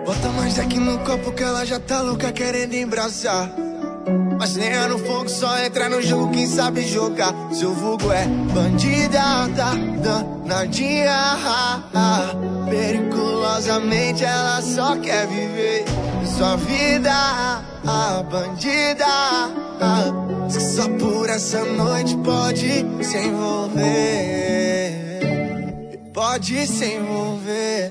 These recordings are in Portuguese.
Bota mais aqui no copo que ela já tá louca querendo embraçar. Mas nem é no fogo, só entra no jogo quem sabe jogar. Seu vulgo é bandida, danadinha. Periculosamente ela só quer viver sua vida, bandida. Diz que só por essa noite pode se envolver, pode se envolver.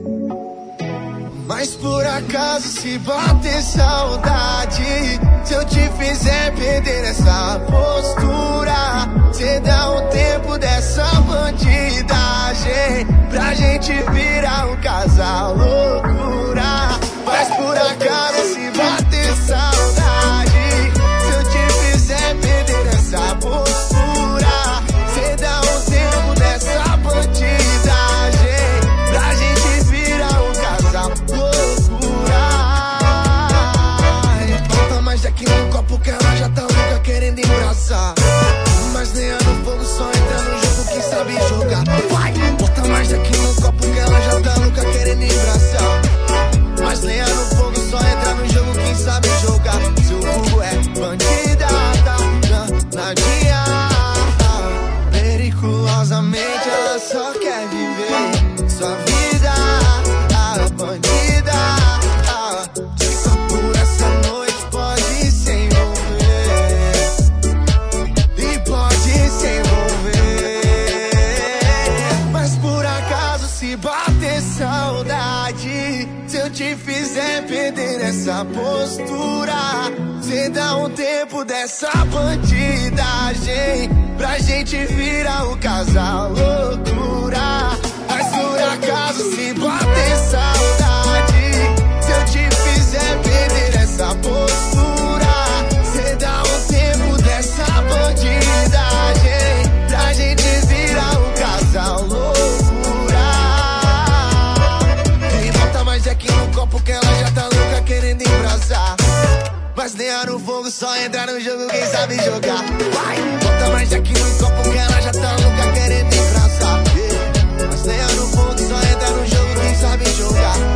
Mas por acaso se bater saudade, se eu te fizer perder essa postura, cê dá um tempo dessa bandidagem pra gente virar um casal loucura. Mas por acaso se bater saudade, se eu te fizer perder essa postura, cê dá um tempo dessa bandidagem pra gente virar um casal loucura. Bota mais aqui no copo que ela já tá louca querendo embraçar. Mas nem é no fogo, só entra no jogo quem sabe jogar. Vai! Bota mais aqui no copo que ela já tá louca querendo embraçar. Mas nem é no fogo, só entra no jogo quem sabe jogar. Seu vulgo é bandida, danadinha. Periculosamente ela só quer viver sua vida, bandida. Só por essa noite pode se envolver e pode se envolver. Mas por acaso se bater saudade, se eu te fizer perder essa postura, cê dá um tempo dessa bandidagem pra gente virar um casal loucura. Mas por acaso se bater saudade, se eu te fizer perder essa postura, cê dá um tempo dessa bandidagem pra gente virar um casal loucura. E bota mais aqui no copo que ela já tá louca querendo embraçar. Mas nem é no fogo, só entra no jogo quem sabe jogar. Vai! Bota mais aqui no copo que ela já tá louca querendo embraçar. Mas nem é no fogo, só entra no jogo quem sabe jogar.